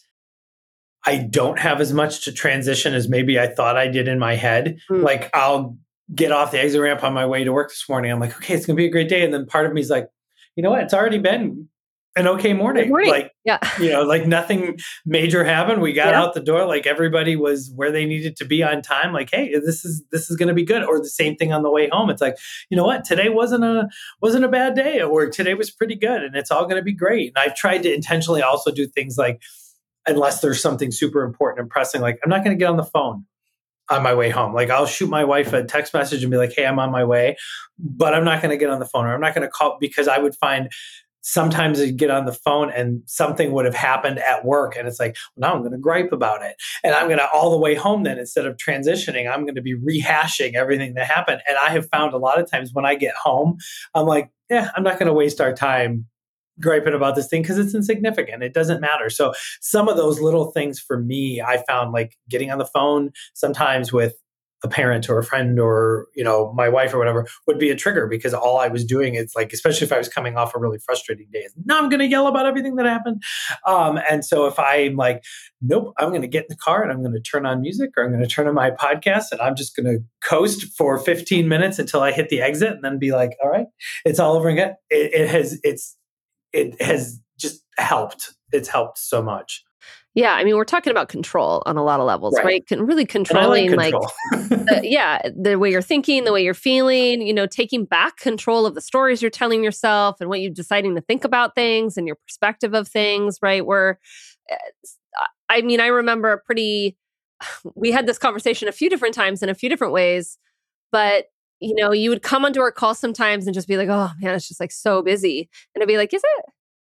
I don't have as much to transition as maybe I thought I did in my head. Mm. Like I'll get off the exit ramp on my way to work this morning. I'm like, okay, it's going to be a great day. And then part of me is like, you know what? It's already been an okay morning. morning. Like, yeah. you know, like nothing major happened. We got yeah. out the door. Like everybody was where they needed to be on time. Like, hey, this is, this is going to be good. Or the same thing on the way home. It's like, you know what? Today wasn't a, wasn't a bad day, or today was pretty good and it's all going to be great. And I've tried to intentionally also do things like, unless there's something super important and pressing, like I'm not going to get on the phone on my way home. Like I'll shoot my wife a text message and be like, hey, I'm on my way, but I'm not going to get on the phone, or I'm not going to call, because I would find sometimes I'd get on the phone and something would have happened at work. And it's like, well, now I'm going to gripe about it. And I'm going to, all the way home then, instead of transitioning, I'm going to be rehashing everything that happened. And I have found a lot of times when I get home, I'm like, yeah, I'm not going to waste our time griping about this thing because it's insignificant. It doesn't matter. So some of those little things for me, I found like getting on the phone sometimes with a parent or a friend or, you know, my wife or whatever would be a trigger, because all I was doing is like, especially if I was coming off a really frustrating day, is now I'm going to yell about everything that happened. Um, and so if I'm like, nope, I'm going to get in the car and I'm going to turn on music, or I'm going to turn on my podcast and I'm just going to coast for fifteen minutes until I hit the exit and then be like, all right, it's all over again. It, it has, it's, it has just helped. It's helped so much. Yeah, I mean, we're talking about control on a lot of levels, right? Right. Can really And I controlling, like like, control. the, yeah, the way you're thinking, the way you're feeling, you know, taking back control of the stories you're telling yourself and what you're deciding to think about things and your perspective of things, right? Where, uh, I mean, I remember a pretty, we had this conversation a few different times in a few different ways, but you know, you would come onto our call sometimes and just be like, oh man, it's just like so busy. And I'd be like, is it?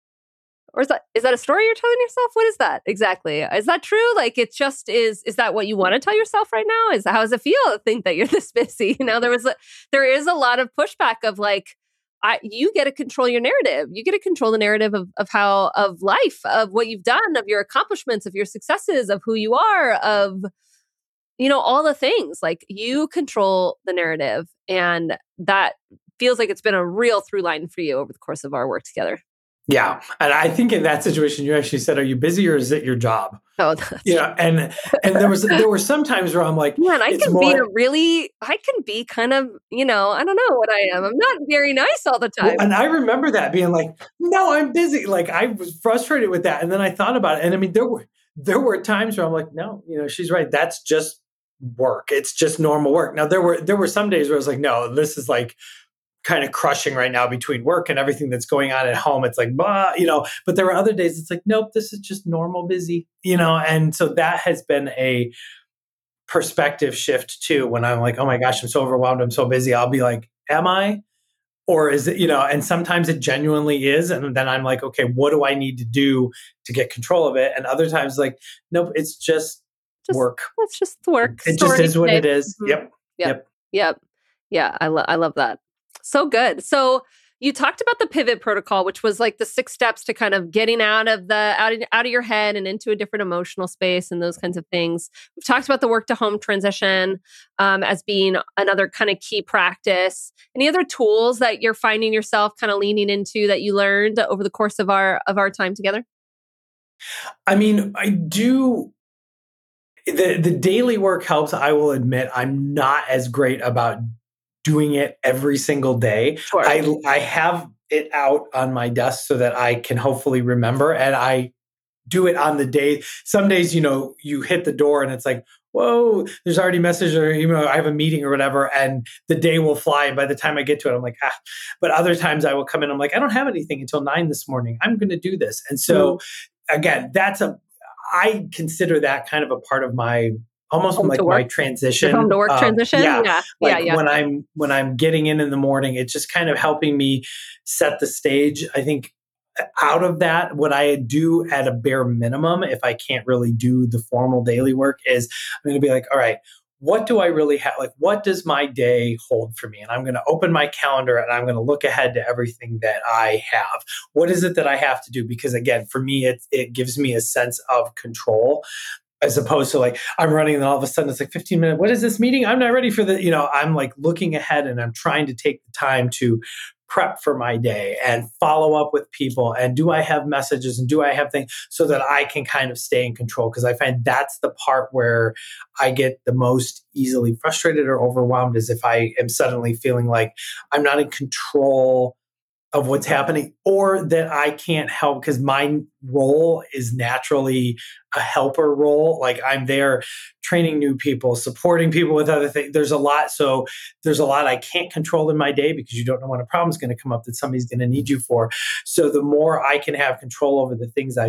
Or is that is that a story you're telling yourself? What is that exactly? Is that true? Like it just is. Is that what you want to tell yourself right now? Is how does it feel to think that you're this busy? You know, there was a, there is a lot of pushback of like, I you get to control your narrative. You get to control the narrative of of how of life, of what you've done, of your accomplishments, of your successes, of who you are, of you know all the things. Like you control the narrative, and that feels like it's been a real through line for you over the course of our work together. Yeah. And I think in that situation, you actually said, are you busy or is it your job? Oh, that's You know, and and there was there were some times where I'm like, man, I it's can be more. a really, I can be kind of, you know, I don't know what I am. I'm not very nice all the Well, time. and I remember that being like, no, I'm busy. Like I was frustrated with that. And then I thought about it. And I mean, there were there were times where I'm like, no, you know, she's right. That's just work. It's just normal work. Now there were there were some days where I was like, no, this is like kind of crushing right now between work and everything that's going on at home. It's like, bah, you know, but there were other days it's like, nope, this is just normal busy, you know? And so that has been a perspective shift too. When I'm like, oh my gosh, I'm so overwhelmed. I'm so busy. I'll be like, am I? Or is it, you know, and sometimes it genuinely is. And then I'm like, okay, what do I need to do to get control of it? And other times like, nope, it's just, Just, work. It's just the work. It just story is what today. it is. Mhm. Yep. Yep. Yep. Yep. Yeah. I love, I love that. So good. So you talked about the pivot protocol, which was like the six steps to kind of getting out of the out of, out of your head and into a different emotional space and those kinds of things. We've talked about the work to home transition um, as being another kind of key practice. Any other tools that you're finding yourself kind of leaning into that you learned over the course of our of our time together? I mean, I do. The the daily work helps. I will admit, I'm not as great about doing it every single day. Sure. I I have it out on my desk so that I can hopefully remember, and I do it on the day. Some days, you know, you hit the door and it's like, whoa, there's already message or email, I have a meeting or whatever, and the day will fly. And by the time I get to it, I'm like, ah. But other times I will come in, I'm like, I don't have anything until nine this morning. I'm going to do this. And so mm. again, that's a, I consider that kind of a part of my almost home like my transition. Home to work um, transition? Yeah. Yeah. Like yeah, yeah. when I'm when I'm getting in in the morning, it's just kind of helping me set the stage. I think out of that, what I do at a bare minimum, if I can't really do the formal daily work, is I'm going to be like, all right, what do I really have? Like, what does my day hold for me? And I'm going to open my calendar and I'm going to look ahead to everything that I have. What is it that I have to do? Because again, for me, it, it gives me a sense of control. As opposed to like, I'm running and all of a sudden it's like fifteen minutes. What is this meeting? I'm not ready for the, you know, I'm like looking ahead and I'm trying to take the time to prep for my day and follow up with people. And do I have messages and do I have things so that I can kind of stay in control? Because I find that's the part where I get the most easily frustrated or overwhelmed, is if I am suddenly feeling like I'm not in control of what's happening, or that I can't help because my role is naturally a helper role. Like I'm there training new people, supporting people with other things. There's a lot. So there's a lot I can't control in my day because you don't know when a problem's going to come up that somebody's going to need you for. So the more I can have control over the things I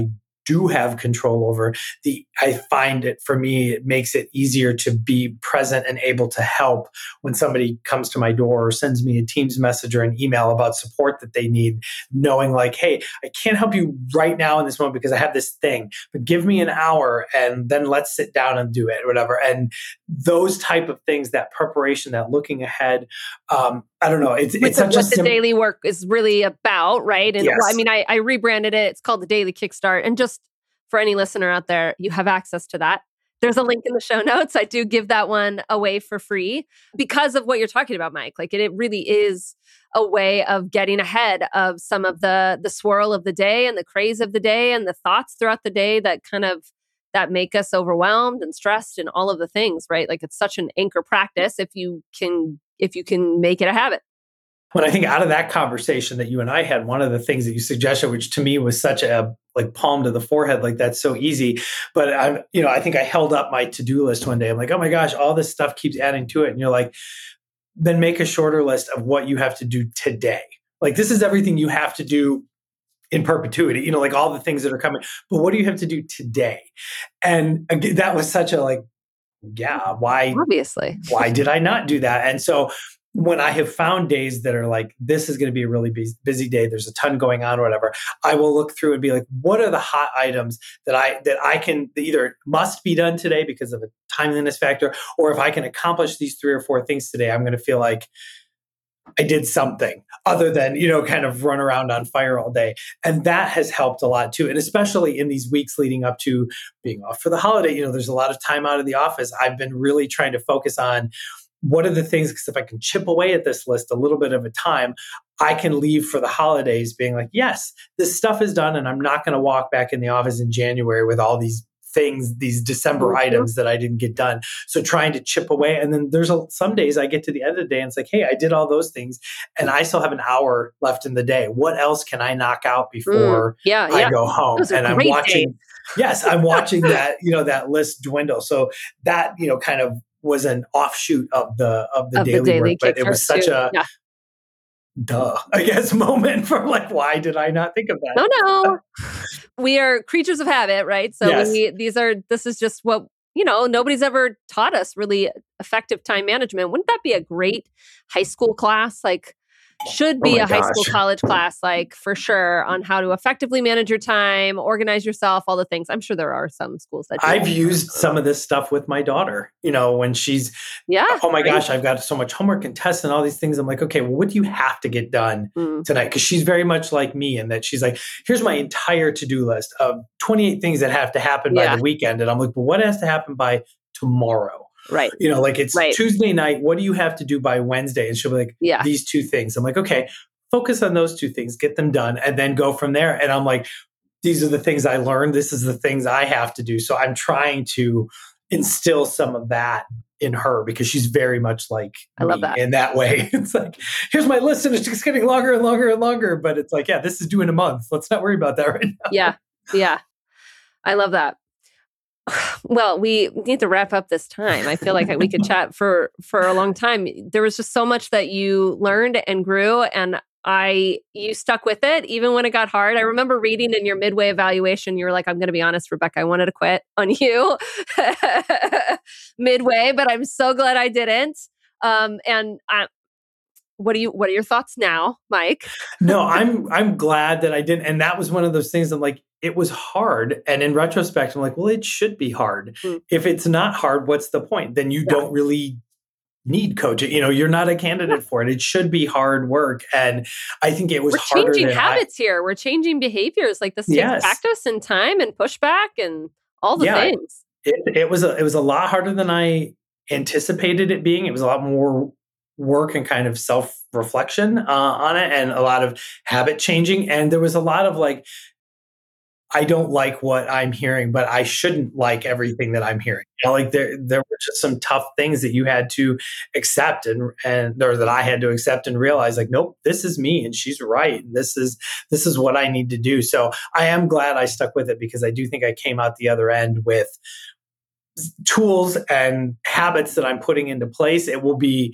do have control over, the I find it for me, it makes it easier to be present and able to help when somebody comes to my door or sends me a Teams message or an email about support that they need, knowing like, hey, I can't help you right now in this moment because I have this thing, but give me an hour and then let's sit down and do it or whatever. And those type of things, that preparation, that looking ahead, um, I don't know. It's, With it's the, such a what the sim- daily work is really about, right? And Yes. well, I mean, I, I rebranded it. It's called the Daily Kickstart. And just for any listener out there, you have access to that. There's a link in the show notes. I do give that one away for free because of what you're talking about, Mike. Like it, it really is a way of getting ahead of some of the the swirl of the day and the craze of the day and the thoughts throughout the day that kind of that make us overwhelmed and stressed and all of the things, right? Like it's such an anchor practice if you can if you can make it a habit. When I think out of that conversation that you and I had, one of the things that you suggested, which to me was such a like palm to the forehead, like that's so easy. But I'm, you know, I think I held up my to-do list one day. I'm like, oh my gosh, all this stuff keeps adding to it. And you're like, then make a shorter list of what you have to do today. Like this is everything you have to do in perpetuity, you know, like all the things that are coming. But what do you have to do today? And again, that was such a like, yeah, why? Obviously. Why did I not do that? And so when I have found days that are like, this is going to be a really busy, busy day, there's a ton going on or whatever, I will look through and be like, what are the hot items that I that I can that either must be done today because of a timeliness factor, or if I can accomplish these three or four things today, I'm going to feel like I did something other than, you know, kind of run around on fire all day. And that has helped a lot too. And especially in these weeks leading up to being off for the holiday, you know, there's a lot of time out of the office. I've been really trying to focus on what are the things, because if I can chip away at this list a little bit of a time, I can leave for the holidays being like, yes, this stuff is done. And I'm not going to walk back in the office in January with all these things, these December Mm-hmm. items that I didn't get done. So trying to chip away. And then there's a, some days I get to the end of the day and it's like, hey, I did all those things and I still have an hour left in the day. What else can I knock out before Mm, yeah, I yeah. go home? Those are And I'm great watching, days. yes, I'm watching that, you know, that list dwindle. So that, you know, kind of was an offshoot of the, of the Of the daily daily work, but it was kickstart such too. a Yeah. duh, I guess, moment for like, why did I not think of that? No, no. We are creatures of habit, right? So Yes. we these are this is just what, you know, nobody's ever taught us really effective time management. Wouldn't that be a great high school class? Like should be Oh my a high school gosh. college class, like for sure, on how to effectively manage your time, organize yourself, all the things. I'm sure there are some schools that do I've that. used some of this stuff with my daughter, you know, when she's, Yeah. oh my great. gosh, I've got so much homework and tests and all these things. I'm like, okay, well, what do you have to get done Mm. tonight? Because she's very much like me in that she's like, here's my entire to-do list of twenty-eight things that have to happen by Yeah. the weekend. And I'm like, well, what has to happen by tomorrow? Right. You know, like it's Right. Tuesday night. What do you have to do by Wednesday? And she'll be like, Yeah. these two things. I'm like, okay, focus on those two things, get them done, and then go from there. And I'm like, these are the things I learned. This is the things I have to do. So I'm trying to instill some of that in her because she's very much like I love me that. in that way. It's like, here's my list and it's just getting longer and longer and longer. But it's like, yeah, this is due in a month. Let's not worry about that right now. Yeah. Yeah. I love that. Well, we need to wrap up this time. I feel like we could chat for for a long time. There was just so much that you learned and grew, and I you stuck with it even when it got hard. I remember reading in your midway evaluation, you were like, "I'm going to be honest, Rebecca, I wanted to quit on you midway, but I'm so glad I didn't." Um, and I, what do you what are your thoughts now, Mike? No, I'm I'm glad that I didn't. And that was one of those things I'm like, it was hard. And in retrospect, I'm like, well, it should be hard. Mm. If it's not hard, what's the point? Then you Yeah. don't really need coaching. You know, you're not a candidate for it. It should be hard work. And I think it was We're harder changing than habits here. We're changing behaviors. Like this takes Yes. practice and time and pushback and all the Yeah. things. I, it, it was a, it was a lot harder than I anticipated it being. It was a lot more work and kind of self-reflection uh, on it and a lot of habit changing. And there was a lot of like, I don't like what I'm hearing, but I shouldn't like everything that I'm hearing. You know, like there, there were just some tough things that you had to accept and, and, or that I had to accept and realize like, nope, this is me and she's right. And this is, this is what I need to do. So I am glad I stuck with it because I do think I came out the other end with tools and habits that I'm putting into place. It will be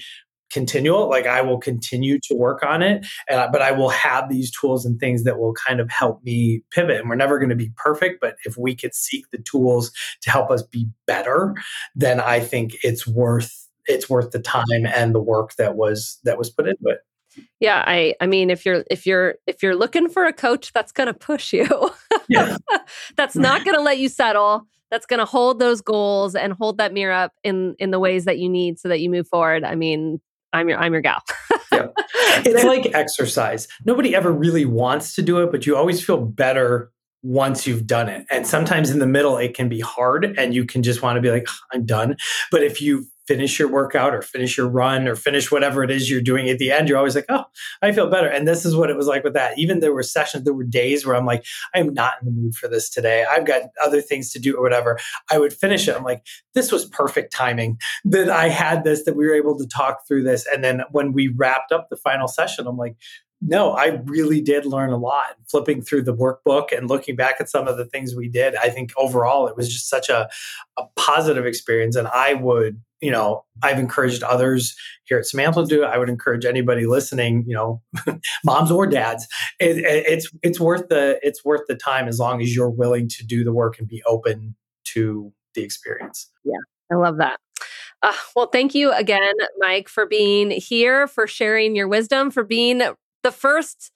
continual. Like I will continue to work on it, and I- but I will have these tools and things that will kind of help me pivot. And we're never going to be perfect, but if we could seek the tools to help us be better, then I think it's worth it's worth the time and the work that was that was put into it. Yeah, I I mean if you're if you're if you're looking for a coach that's going to push you, Yeah. that's not going to let you settle, that's going to hold those goals and hold that mirror up in in the ways that you need so that you move forward. I mean, I'm your I'm your gal. Yeah. It's like exercise. Nobody ever really wants to do it, but you always feel better once you've done it. And sometimes in the middle, it can be hard and you can just want to be like, I'm done. But if you finish your workout or finish your run or finish whatever it is you're doing at the end, you're always like, oh, I feel better. And this is what it was like with that. Even there were sessions, there were days where I'm like, I'm not in the mood for this today. I've got other things to do or whatever. I would finish it. I'm like, this was perfect timing that I had this, that we were able to talk through this. And then when we wrapped up the final session, I'm like, no, I really did learn a lot. Flipping through the workbook and looking back at some of the things we did, I think overall it was just such a, a positive experience. And I would, you know, I've encouraged others here at Samantha to do it. I would encourage anybody listening, you know, moms or dads. It, it, it's it's worth the it's worth the time as long as you're willing to do the work and be open to the experience. Yeah, I love that. Uh, well, thank you again, Mike, for being here, for sharing your wisdom, for being the first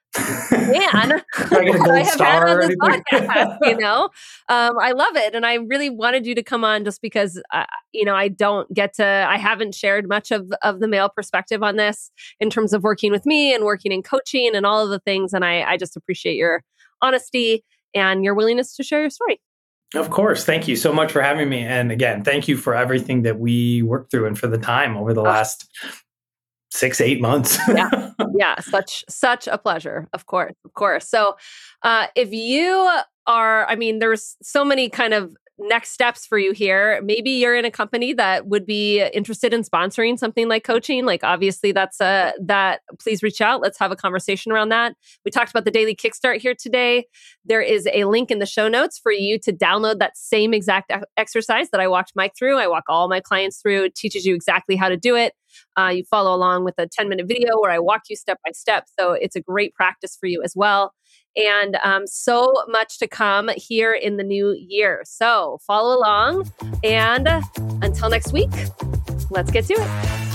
man I get a gold I have had star on or this anything. podcast. You know, um, I love it, and I really wanted you to come on just because uh, you know I don't get to. I haven't shared much of of the male perspective on this in terms of working with me and working in coaching and all of the things. And I, I just appreciate your honesty and your willingness to share your story. Of course. Thank you so much for having me. And again, thank you for everything that we worked through and for the time over the last six, eight months. Yeah. Yeah. Such, such a pleasure. Of course. Of course. So, uh, if you are, I mean, there's so many kind of next steps for you here. Maybe you're in a company that would be interested in sponsoring something like coaching. Like, obviously that's a, that please reach out. Let's have a conversation around that. We talked about the daily kickstart here today. There is a link in the show notes for you to download that same exact exercise that I walked Mike through. I walk all my clients through. It teaches you exactly how to do it. Uh, you follow along with a ten minute video where I walk you step by step. So it's a great practice for you as well. And um, so much to come here in the new year. So follow along. And uh, until next week, let's get to it.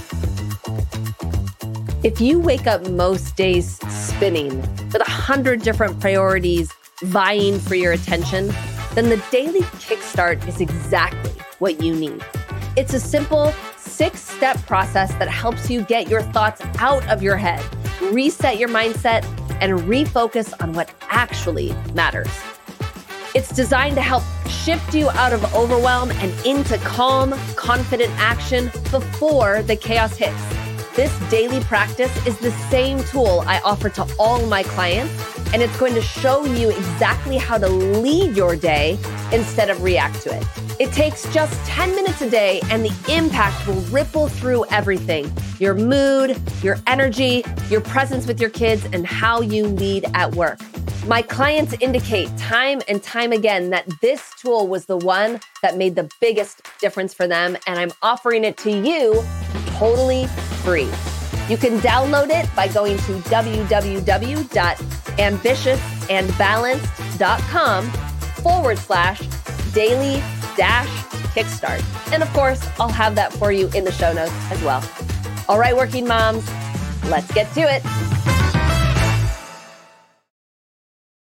If you wake up most days spinning with a hundred different priorities vying for your attention, then the Daily Kickstart is exactly what you need. It's a simple six-step process that helps you get your thoughts out of your head, reset your mindset, and refocus on what actually matters. It's designed to help shift you out of overwhelm and into calm, confident action before the chaos hits. This daily practice is the same tool I offer to all my clients, and it's going to show you exactly how to lead your day instead of react to it. It takes just ten minutes a day, and the impact will ripple through everything: your mood, your energy, your presence with your kids, and how you lead at work. My clients indicate time and time again that this tool was the one that made the biggest difference for them, and I'm offering it to you totally free. You can download it by going to www.ambitiousandbalanced.com forward slash daily dash kickstart. And of course, I'll have that for you in the show notes as well. All right, working moms, let's get to it.